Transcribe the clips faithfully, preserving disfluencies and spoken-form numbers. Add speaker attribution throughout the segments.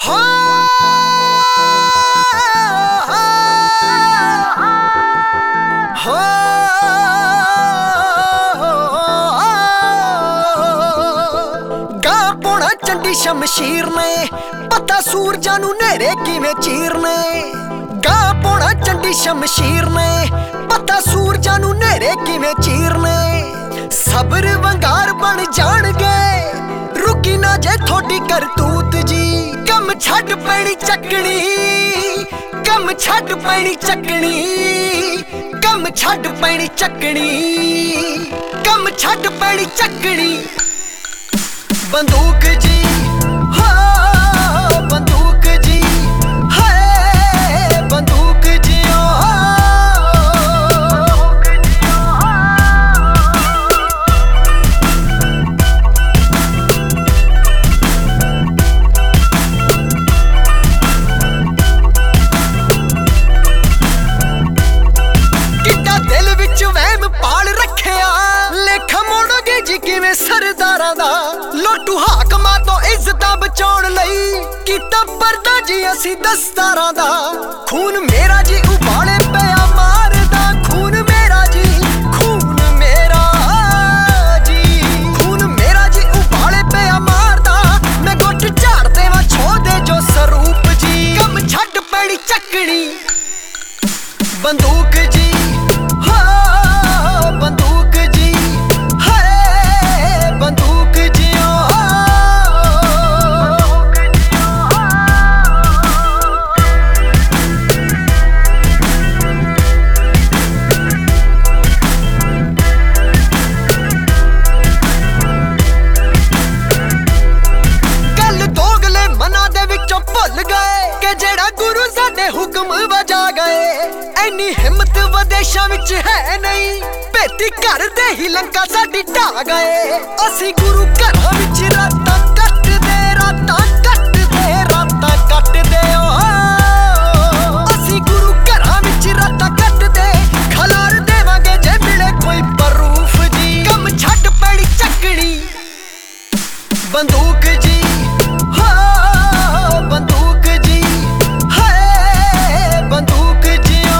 Speaker 1: चंडी शमशीर ने पता सूरजां नूं नेरे किवें चीरने। गा पौना चंडी शमशीर ने पता सूरजां नूं नेरे किवें चीरने। सबर वंगार बन जाणगे रुकी ना जे थोड़ी करतूत जी। कम छड्ड पैणी चकनी कम छड्ड पैणी चकनी कम छड्ड पैणी चकनी कम छड्ड पैणी चकनी। बंदूक जी हो बंदूक जी है बंदूक जी ओ किड्डा दिल विच वहम पाल रखिया लेखा मोड़ोगे जी किवें सरदारां दा। लोटू हाकमां तो इज्जत बचाउण लई कीता परदा जी असीं दस्तारां दा। खून मेरा जी उबाले पिया मारदा खून मेरा जी खून मेरा जी खून मेरा जी उबाले पिया मारदा। मैं गुट झाड़ देवां छो दे जो स्वरूप जी। कम छड्ड पैणी चकनी बंदूक जी हो बंदूक जी है बंदूक जी ओ भुल गए कि जेड़ा गुरु साडे हुक्म वजा गए। इन्नी हिम्मत विदेशां विच है नहीं भेती घर दे ही लंका साडी ढा गए। असी गुरु घरां विच रातां कटदे रातां कटदे रातां कटदे ओ असी गुरु घरां विच रातां कटदे खलार देवांगे जे मिले कोई प्रूफ जी। कम छड्ड पैणी चकनी बंदूक जी हो बंदूक जी है बंदूक जी ओ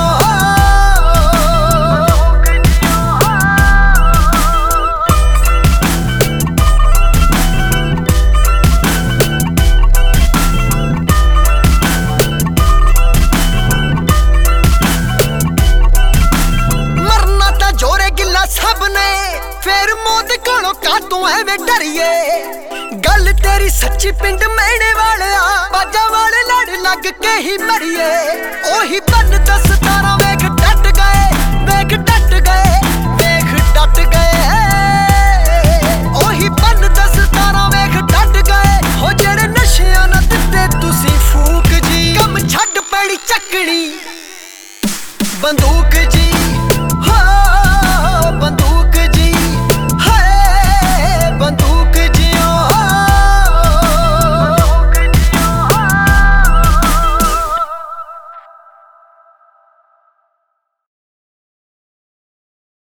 Speaker 1: मरना ता जोरे गिला सब ने फिर मौत कोलों कातों एवें डरिए। गल तेरी सच्ची पिंड मैणे वालिया बाजा वाले लड़ लग के ही मरिए। ओही बन दस तारा वेख डट गए वेख डट गए वेख डट गए ओही बन दस तारा वेख डट गए हो जेड़े नशियां ना दित्ते तुसी फूक जी। कम छड्ड पैणी चकनी बंदूक